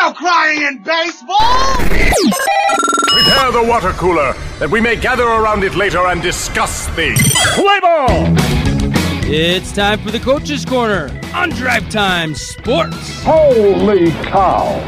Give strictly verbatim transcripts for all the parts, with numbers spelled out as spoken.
no crying in baseball! Prepare the water cooler, that we may gather around it later and discuss the play ball! It's time for the Coach's Corner on Drive Time Sports. Holy cow!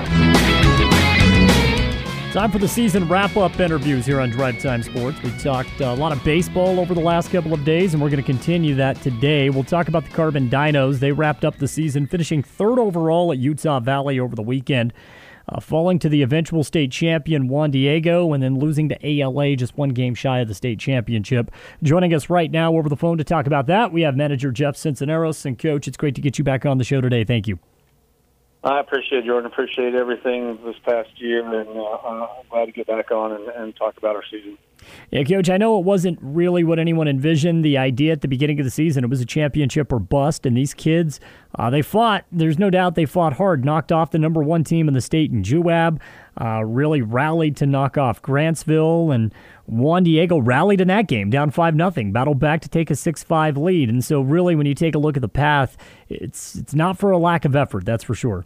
Time for the season wrap-up interviews here on Drive Time Sports. We talked a lot of baseball over the last couple of days, and we're going to continue that today. We'll talk about the Carbon Dinos. They wrapped up the season, finishing third overall at Utah Valley over the weekend, uh, falling to the eventual state champion Juan Diego, and then losing to A L A just one game shy of the state championship. Joining us right now over the phone to talk about that, we have manager Jeff Cincenaros. And, Coach, it's great to get you back on the show today. Thank you. I appreciate it, Jordan. Appreciate everything this past year, and uh, I'm glad to get back on and, and talk about our season. Yeah, Coach, I know it wasn't really what anyone envisioned, the idea at the beginning of the season. It was a championship or bust, and these kids, uh, they fought. There's no doubt they fought hard, knocked off the number one team in the state in J U A B, uh, really rallied to knock off Grantsville, and Juan Diego rallied in that game, down five nothing, battled back to take a six five lead. And so really, when you take a look at the path, it's it's not for a lack of effort, that's for sure.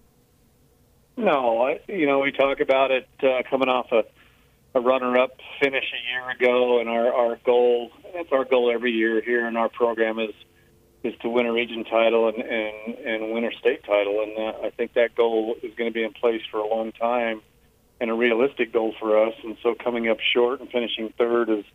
No, I, you know, we talk about it uh, coming off a, a runner-up finish a year ago, and our, our goal, that's our goal every year here in our program, is is to win a region title and, and, and win a state title. And uh, I think that goal is going to be in place for a long time and a realistic goal for us. And so coming up short and finishing third is,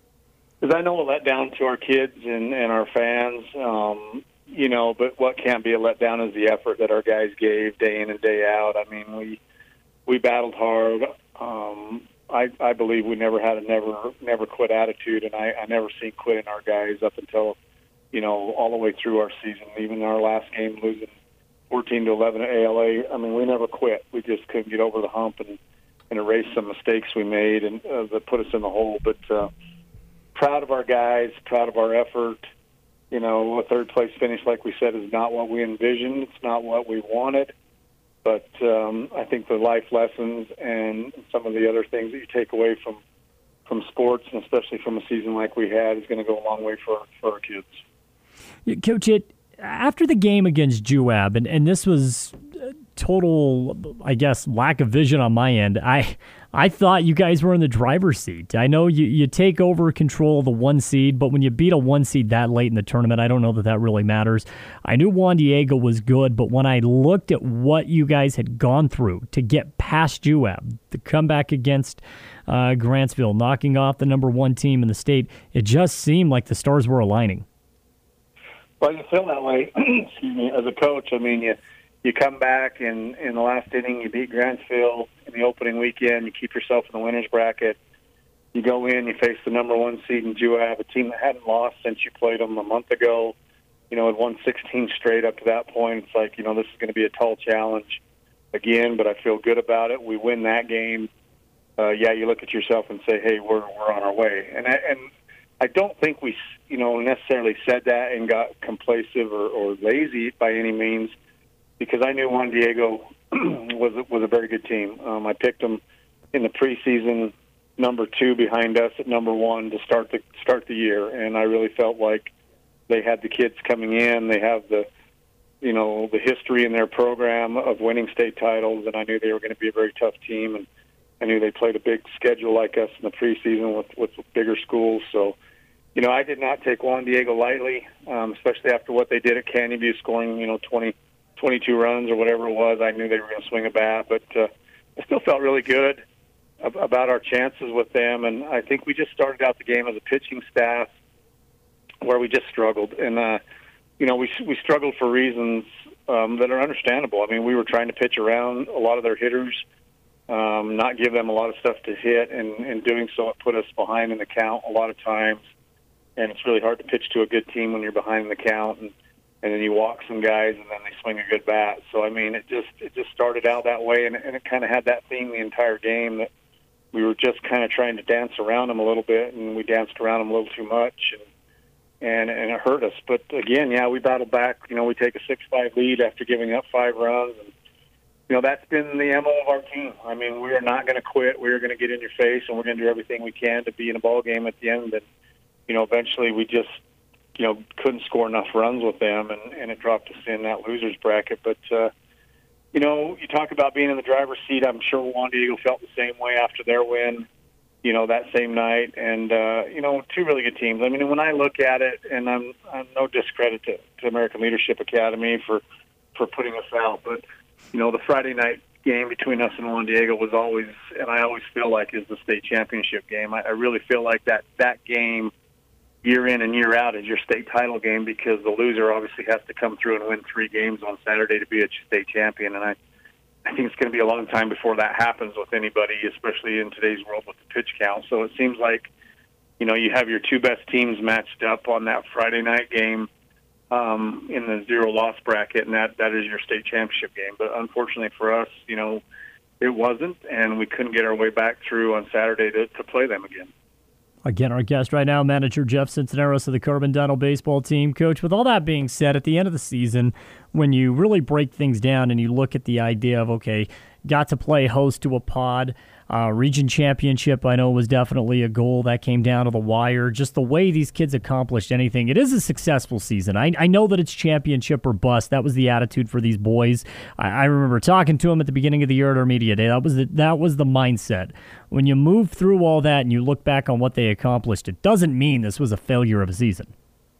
is I know, a letdown to our kids and, and our fans. Um, You know, but what can't be a letdown is the effort that our guys gave day in and day out. I mean, we we battled hard. Um, I, I believe we never had a never never quit attitude, and I, I never seen quit in our guys up until, you know, all the way through our season. Even our last game, losing fourteen to eleven at A L A. I mean, we never quit. We just couldn't get over the hump and, and erase some mistakes we made and uh, that put us in the hole. But uh, proud of our guys, proud of our effort. You know, a third-place finish, like we said, is not what we envisioned. It's not what we wanted. But um, I think the life lessons and some of the other things that you take away from from sports, and especially from a season like we had, is going to go a long way for, for our kids. Coach, it, after the game against J U A B, and, and this was total, I guess, lack of vision on my end, I I thought you guys were in the driver's seat. I know you, you take over control of the one seed, but when you beat a one seed that late in the tournament, I don't know that that really matters. I knew Juan Diego was good, but when I looked at what you guys had gone through to get past J U A B, the comeback against uh, Grantsville, knocking off the number one team in the state, it just seemed like the stars were aligning. Well, you feel that way, excuse me, as a coach. I mean, you You come back in, in the last inning, you beat Grantsville in the opening weekend, you keep yourself in the winner's bracket. You go in, you face the number one seed in J U A B, a team that hadn't lost since you played them a month ago. You know, had won sixteen straight up to that point. It's like, you know, this is going to be a tall challenge again, but I feel good about it. We win that game. Uh, yeah, you look at yourself and say, hey, we're we're on our way. And I, and I don't think we, you know, necessarily said that and got complacent or, or lazy by any means, because I knew Juan Diego was was a very good team. Um, I picked them in the preseason number two behind us at number one to start the start the year, and I really felt like they had the kids coming in. They have the, you know, the history in their program of winning state titles, and I knew they were going to be a very tough team, and I knew they played a big schedule like us in the preseason with with bigger schools. So, you know, I did not take Juan Diego lightly, um, especially after what they did at Canyon View, scoring, you know, twenty, twenty-two runs or whatever it was. I knew they were going to swing a bat, but uh, I still felt really good ab- about our chances with them. And I think we just started out the game as a pitching staff where we just struggled. And, uh, you know, we we struggled for reasons um, that are understandable. I mean, we were trying to pitch around a lot of their hitters, um, not give them a lot of stuff to hit, and in doing so, it put us behind in the count a lot of times. And it's really hard to pitch to a good team when you're behind in the count, and, and then you walk some guys, and then they swing a good bat. So, I mean, it just it just started out that way, and, and it kind of had that theme the entire game, that we were just kind of trying to dance around them a little bit, and we danced around them a little too much, and and, and it hurt us. But, again, yeah, we battled back. You know, we take a six five lead after giving up five runs, and, you know, that's been the M O of our team. I mean, we are not going to quit. We are going to get in your face, and we're going to do everything we can to be in a ball game at the end. And, you know, eventually we just, you know, couldn't score enough runs with them, and, and it dropped us in that loser's bracket. But, uh, you know, you talk about being in the driver's seat. I'm sure Juan Diego felt the same way after their win, you know, that same night. And, uh, you know, two really good teams. I mean, when I look at it, and I'm, I'm no discredit to, to American Leadership Academy for, for putting us out, but, you know, the Friday night game between us and Juan Diego was always, and I always feel like, is the state championship game. I, I really feel like that, that game year in and year out is your state title game, because the loser obviously has to come through and win three games on Saturday to be a state champion. And I, I think it's going to be a long time before that happens with anybody, especially in today's world with the pitch count. So it seems like, you know, you have your two best teams matched up on that Friday night game um, in the zero-loss bracket, and that, that is your state championship game. But unfortunately for us, you know, it wasn't, and we couldn't get our way back through on Saturday to, to play them again. Again, our guest right now, manager Jeff Cincenaros of the Carbondale baseball team. Coach, with all that being said, at the end of the season, when you really break things down and you look at the idea of, okay, got to play host to a pod, uh, region championship, I know was definitely a goal that came down to the wire. Just the way these kids accomplished anything, it is a successful season. I, I know that it's championship or bust. That was the attitude for these boys. I, I remember talking to them at the beginning of the year at our media day. That was the, that was the mindset. When you move through all that and you look back on what they accomplished, it doesn't mean this was a failure of a season.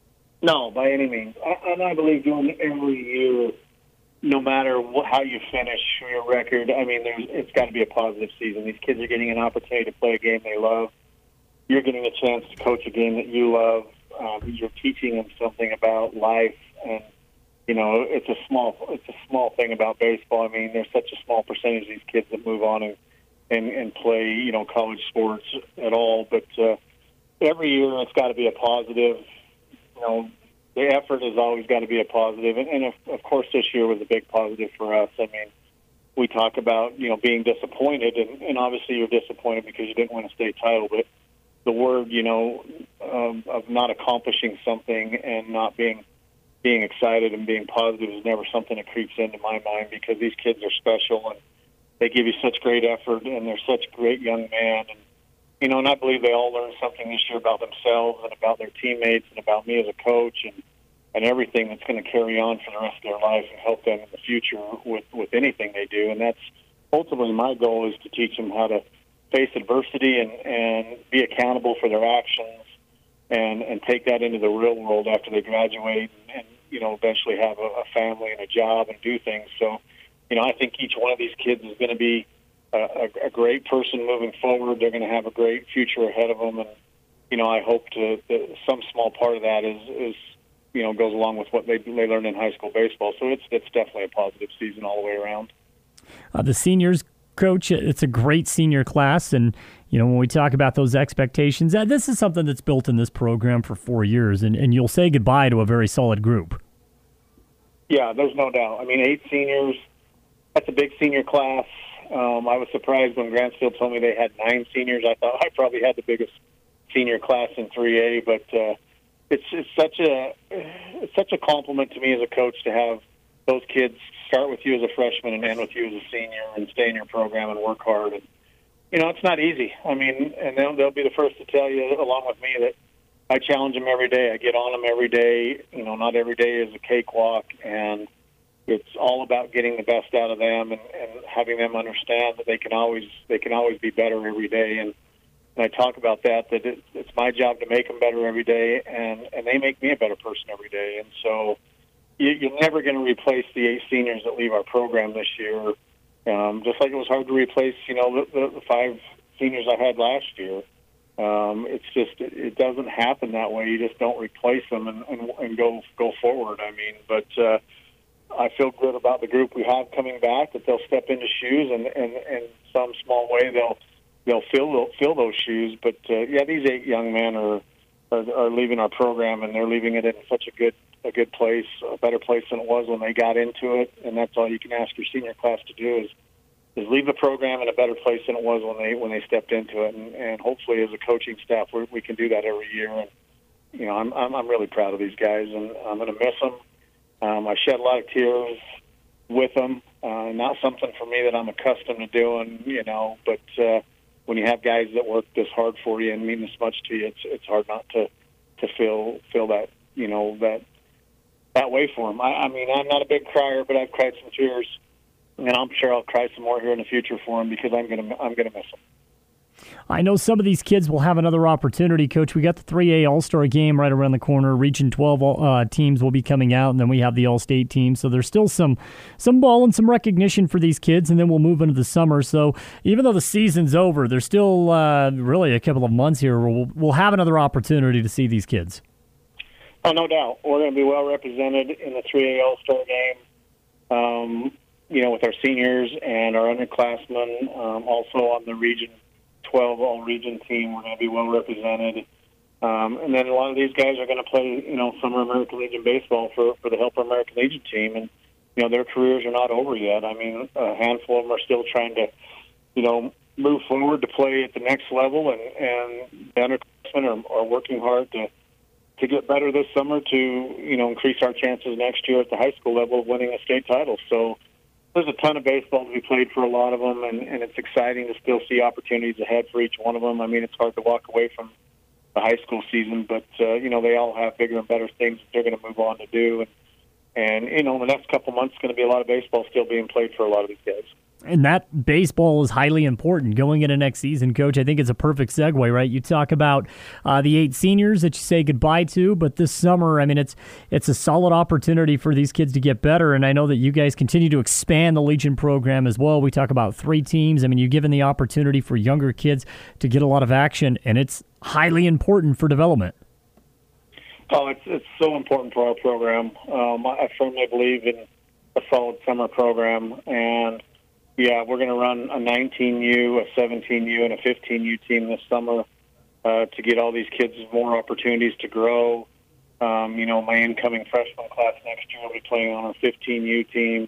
No, by any means. I, and I believe doing every year, no matter what, how you finish your record, I mean, there's, it's got to be a positive season. These kids are getting an opportunity to play a game they love. You're getting a chance to coach a game that you love. Um, you're teaching them something about life, and you know, it's a small, it's a small thing about baseball. I mean, there's such a small percentage of these kids that move on and and, and play, you know, college sports at all. But uh, every year, it's got to be a positive. You know, the effort has always got to be a positive. And, and of, of course, this year was a big positive for us. I mean, we talk about, you know, being disappointed, and, and obviously you're disappointed because you didn't win a state title. But the word, you know, um, of not accomplishing something and not being being excited and being positive is never something that creeps into my mind, because these kids are special and they give you such great effort, and they're such great young men. And, you know, and I believe they all learned something this year about themselves and about their teammates and about me as a coach, and, and everything that's going to carry on for the rest of their life and help them in the future with, with anything they do. And that's ultimately my goal, is to teach them how to face adversity and, and be accountable for their actions, and, and take that into the real world after they graduate and, and you know, eventually have a, a family and a job and do things. So, you know, I think each one of these kids is going to be a, a, a great person moving forward. They're going to have a great future ahead of them. And, you know, I hope to, that some small part of that is, is, you know, goes along with what they, they learned in high school baseball. So it's, it's definitely a positive season all the way around. Uh, the seniors, Coach, it's a great senior class. And, you know, when we talk about those expectations, uh, this is something that's built in this program for four years, and, and you'll say goodbye to a very solid group. Yeah, there's no doubt. I mean, eight seniors, that's a big senior class. Um, I was surprised when Grantsfield told me they had nine seniors. I thought I probably had the biggest senior class in three A, but uh, it's, it's such a it's such a compliment to me as a coach to have those kids start with you as a freshman and end with you as a senior, and stay in your program and work hard. And you know, it's not easy. I mean, and they'll, they'll be the first to tell you, along with me, that I challenge them every day. I get on them every day. You know, not every day is a cakewalk, and it's all about getting the best out of them, and, and having them understand that they can always they can always be better every day. And, and I talk about that, that it, it's my job to make them better every day, and, and they make me a better person every day. And so you, you're never going to replace the eight seniors that leave our program this year. Um, just like it was hard to replace, you know, the, the, the five seniors I had last year. Um, it's just it, it doesn't happen that way. You just don't replace them and, and, and go go forward. I mean, but uh, I feel good about the group we have coming back, that they'll step into shoes, and, and, and in some small way they'll they'll fill fill those shoes. But uh, yeah, these eight young men are, are are leaving our program, and they're leaving it in such a good a good place, a better place than it was when they got into it. And that's all you can ask your senior class to do, is is leave the program in a better place than it was when they when they stepped into it. And, and hopefully, as a coaching staff, we, we can do that every year. And you know, I'm I'm, I'm really proud of these guys, and I'm going to miss them. Um, I shed a lot of tears with them. Uh, not something for me that I'm accustomed to doing, you know. But uh, when you have guys that work this hard for you and mean this much to you, it's it's hard not to to feel feel that you know that that way for them. I, I mean, I'm not a big crier, but I've cried some tears and I'm sure I'll cry some more here in the future for him because I'm gonna I'm gonna miss him. I know some of these kids will have another opportunity, Coach. We got the three A All-Star game right around the corner. Region twelve uh, teams will be coming out, and then we have the All-State team. So there's still some some ball and some recognition for these kids, and then we'll move into the summer. So even though the season's over, there's still uh, really a couple of months here where we'll, we'll have another opportunity to see these kids. Oh, no doubt. We're going to be well represented in the three A All-Star game, um, you know, with our seniors and our underclassmen, um, also on the Region twelve all-region team. We're going to be well represented. Um, and then a lot of these guys are going to play, you know, Summer American Legion baseball for, for the Helper American Legion team. And, you know, their careers are not over yet. I mean, a handful of them are still trying to, you know, move forward to play at the next level. And, and the underclassmen are, are working hard to, to get better this summer to, you know, increase our chances next year at the high school level of winning a state title. So there's a ton of baseball to be played for a lot of them, and, and it's exciting to still see opportunities ahead for each one of them. I mean, it's hard to walk away from the high school season, but, uh, you know, they all have bigger and better things that they're going to move on to do. And, and you know, the next couple months is going to be a lot of baseball still being played for a lot of these guys. And that baseball is highly important going into next season, Coach. I think it's a perfect segue, right? You talk about uh, the eight seniors that you say goodbye to, but this summer, I mean, it's it's a solid opportunity for these kids to get better, and I know that you guys continue to expand the Legion program as well. We talk about three teams. I mean, you've given the opportunity for younger kids to get a lot of action, and it's highly important for development. Oh, it's, it's so important for our program. Um, I firmly believe in a solid summer program, and yeah, we're going to run a nineteen U, a seventeen U, and a fifteen U team this summer uh, to get all these kids more opportunities to grow. Um, you know, my incoming freshman class next year will be playing on a fifteen U team.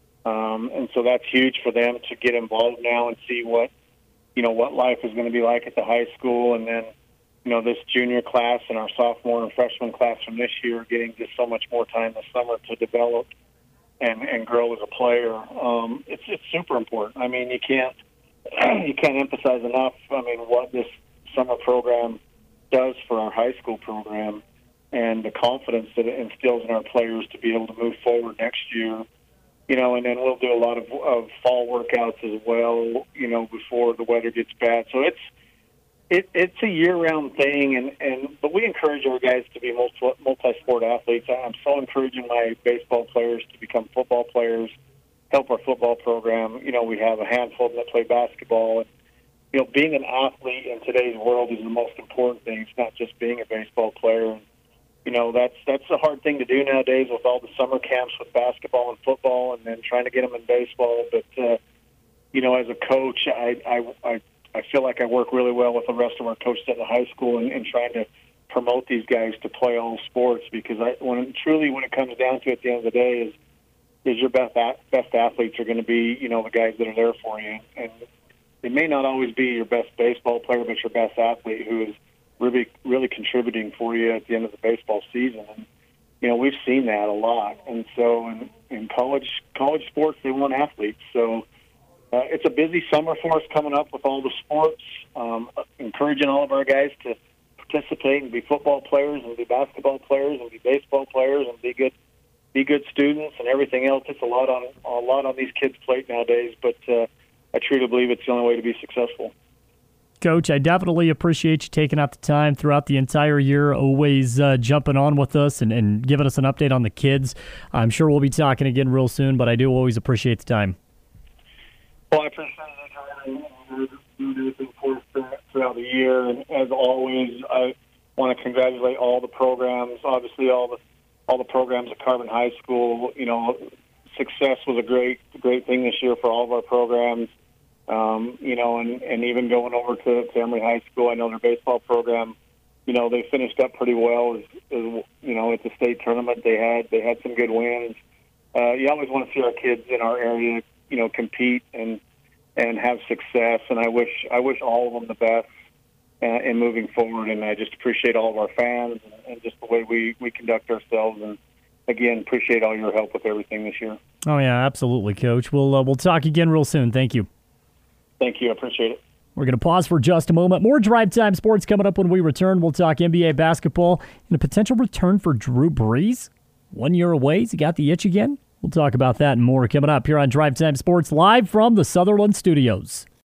Um, and so that's huge for them to get involved now and see what, you know, what life is going to be like at the high school. And then, you know, this junior class and our sophomore and freshman class from this year are getting just so much more time this summer to develop and, and grow as a player. Um, it's it's super important. I mean, you can't you can't emphasize enough. I mean, what this summer program does for our high school program, and the confidence that it instills in our players to be able to move forward next year. You know, and then we'll do a lot of, of fall workouts as well. You know, before the weather gets bad. So it's It, it's a year-round thing, and, and but we encourage our guys to be multi, multi-sport athletes. I'm so encouraging my baseball players to become football players, help our football program. You know, we have a handful of them that play basketball. And, you know, being an athlete in today's world is the most important thing. It's not just being a baseball player. And, you know, that's that's a hard thing to do nowadays with all the summer camps with basketball and football, and then trying to get them in baseball. But, uh, you know, as a coach, I I, I I feel like I work really well with the rest of our coaches at the high school and, and trying to promote these guys to play all sports, because I, when truly when it comes down to it, at the end of the day, is is your best best athletes are going to be, you know, the guys that are there for you, and it may not always be your best baseball player, but your best athlete who is really really contributing for you at the end of the baseball season. And you know, we've seen that a lot, and so in, in college college sports, they want athletes, so. Uh, it's a busy summer for us coming up with all the sports, um, encouraging all of our guys to participate and be football players and be basketball players and be baseball players and be good be good students and everything else. It's a lot on a lot on these kids' plate nowadays, but uh, I truly believe it's the only way to be successful. Coach, I definitely appreciate you taking out the time throughout the entire year, always uh, jumping on with us and, and giving us an update on the kids. I'm sure we'll be talking again real soon, but I do always appreciate the time. Well, I appreciate it everything for us throughout the year, and as always, I want to congratulate all the programs. Obviously, all the all the programs at Carbon High School. You know, success was a great great thing this year for all of our programs. Um, you know, and, and even going over to, to Emory High School, I know their baseball program. You know, they finished up pretty well. As, as, you know, at the state tournament, they had they had some good wins. Uh, you always want to see our kids in our area, you know, compete and and have success. And I wish I wish all of them the best uh, in moving forward. And I just appreciate all of our fans and, and just the way we, we conduct ourselves. And again, appreciate all your help with everything this year. Oh yeah, absolutely, Coach. We'll uh, we'll talk again real soon. Thank you. Thank you. I appreciate it. We're going to pause for just a moment. More Drive Time Sports coming up when we return. We'll talk N B A basketball and a potential return for Drew Brees. One year away. Has he got the itch again? We'll talk about that and more coming up here on Drive Time Sports, live from the Sutherland Studios.